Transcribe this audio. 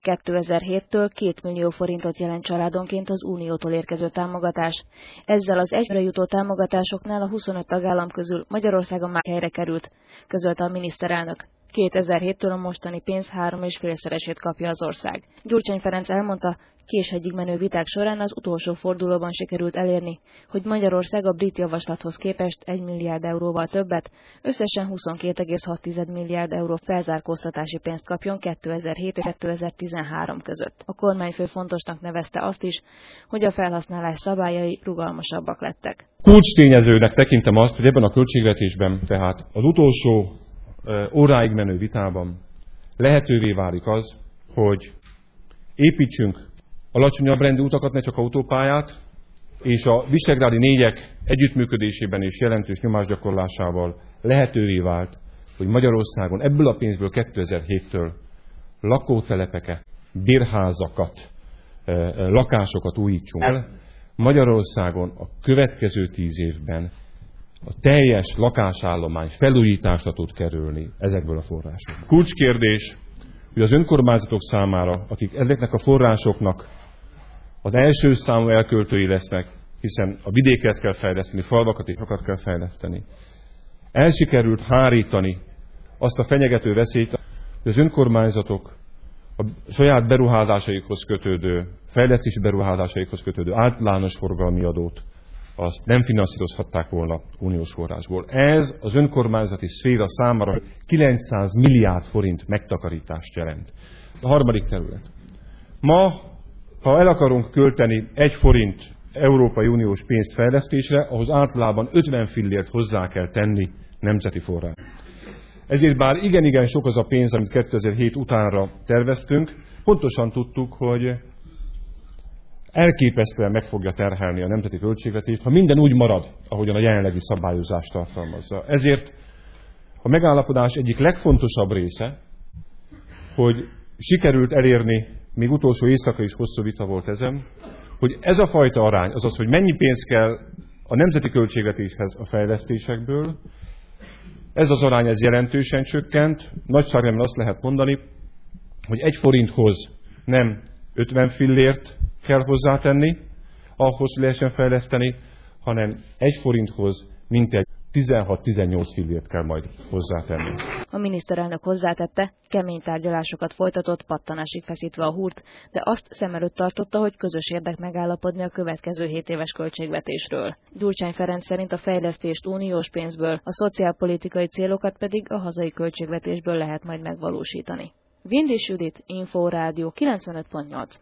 2007-től 2 millió forintot jelent családonként az Uniótól érkező támogatás. Ezzel az egyre jutó támogatásoknál a 25 tagállam közül Magyarországon már helyre került, közölte a miniszterelnök. 2007-től a mostani pénz 3,5-szeresét kapja az ország. Gyurcsány Ferenc elmondta, késhegyig menő viták során az utolsó fordulóban sikerült elérni, hogy Magyarország a brit javaslathoz képest 1 milliárd euróval többet, összesen 22,6 milliárd euró felzárkóztatási pénzt kapjon 2007 és 2013 között. A kormányfő fontosnak nevezte azt is, hogy a felhasználás szabályai rugalmasabbak lettek. Kulcstényezőnek tekintem azt, hogy ebben a költségvetésben, tehát az utolsó óráig menő vitában lehetővé válik az, hogy építsünk alacsonyabb rendű utakat, ne csak autópályát, és a visegrádi négyek együttműködésében és jelentős nyomásgyakorlásával lehetővé vált, hogy Magyarországon ebből a pénzből 2007-től lakótelepeket, bérházakat, lakásokat újítsunk el. Magyarországon a következő 10 évben a teljes lakásállomány felújításra tud kerülni ezekből a forrásokból. Kulcskérdés, hogy az önkormányzatok számára, akik ezeknek a forrásoknak az első számú elköltői lesznek, hiszen a vidéket kell fejleszteni, falvakat és sokat kell fejleszteni. Elsikerült hárítani azt a fenyegető veszélyt, hogy az önkormányzatok a saját beruházásaikhoz kötődő, fejlesztési beruházásaikhoz kötődő általános forgalmi adót azt nem finanszírozhatták volna uniós forrásból. Ez az önkormányzati szféra számára 900 milliárd forint megtakarítást jelent. A harmadik terület. Ma, ha el akarunk költeni 1 forint Európai Uniós pénzt fejlesztésre, ahhoz általában 50 fillért hozzá kell tenni nemzeti forrás. Ezért bár igen sok az a pénz, amit 2007 utánra terveztünk, pontosan tudtuk, hogy elképesztően meg fogja terhelni a nemzeti költségvetést, ha minden úgy marad, ahogyan a jelenlegi szabályozást tartalmazza. Ezért a megállapodás egyik legfontosabb része, hogy sikerült elérni, még utolsó éjszaka is hosszú vita volt ezen, hogy ez a fajta arány, azaz, hogy mennyi pénz kell a nemzeti költségvetéshez a fejlesztésekből, ez az arány ez jelentősen csökkent. Nagyságrendben azt lehet mondani, hogy 1 forinthoz nem 50 fillért kell hozzátenni, ahhoz lehessen fejleszteni, hanem 1 forinthoz mintegy 16-18 fillért kell majd hozzátenni. A miniszterelnök hozzátette, kemény tárgyalásokat folytatott, pattanásig feszítve a húrt, de azt szem előtt tartotta, hogy közös érdek megállapodni a következő 7 éves költségvetésről. Gyurcsány Ferenc szerint a fejlesztést uniós pénzből, a szociálpolitikai célokat pedig a hazai költségvetésből lehet majd megvalósítani. Vindis Judit, Inforádió 95.8.